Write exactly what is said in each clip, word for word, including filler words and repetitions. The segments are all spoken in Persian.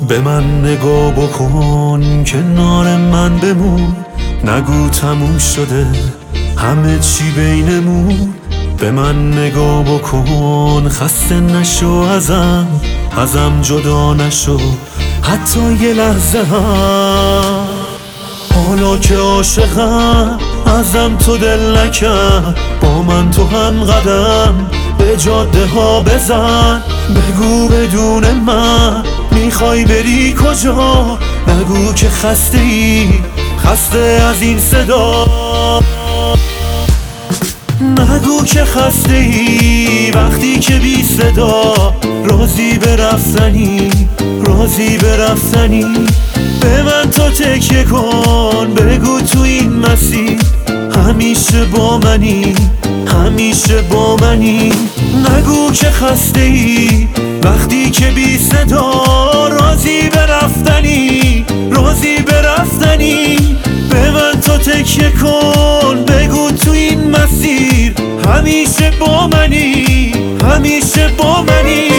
به من نگاه بکن، کنار من بمون، نگو تموم شده همه چی بینمون. به من نگاه بکن، خسته نشو ازم، ازم جدا نشو حتی یه لحظه هم. حالا که عاشقم ازم تو دل نکرد، با من تو هم قدم به جاده ها بزن. بگو بدون من میخوای بری کجا، نگو که خسته ای، خسته از این صدا. نگو که خسته ای وقتی که بی صدا، راضی به رفتنی، راضی به رفتنی. به من تو تکیه کن، بگو تو این مسیر همیشه با منی، همیشه با منی. نگو که خسته ای وقتی که بی صدا، راضی به رفتنی، راضی به رفتنی. به من تو تکیه کن، بگو تو این مسیر همیشه با منی، همیشه با منی.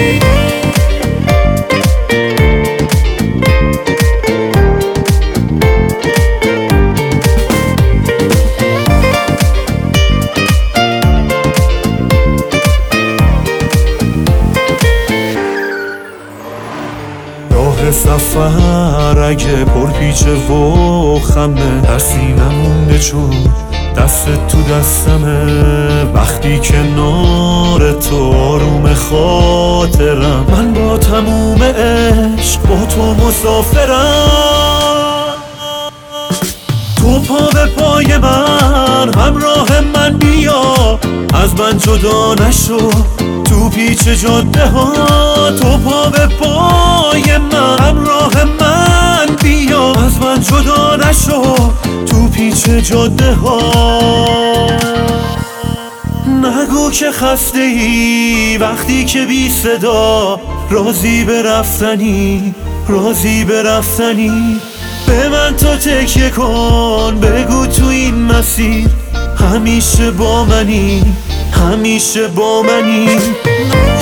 سفر اگه پرپیچه و خمه، در سینمون چون دست تو دستمه. وقتی کنار تو آروم خاطرم، من با تموم عشق با تو مسافرم. تو پا به پای من، همراه من بیا، از من جدا نشو تو پیچ جاده ها. تو پا به پای من، همراه من بیا، از من جدا نشو تو پیچ جاده ها. نگو که خسته ای وقتی که بی صدا، راضی به رفتنی، راضی به رفتنی. به من تو تکیه کن، بگو تو این مسیر همیشه با منی، همیشه با منی.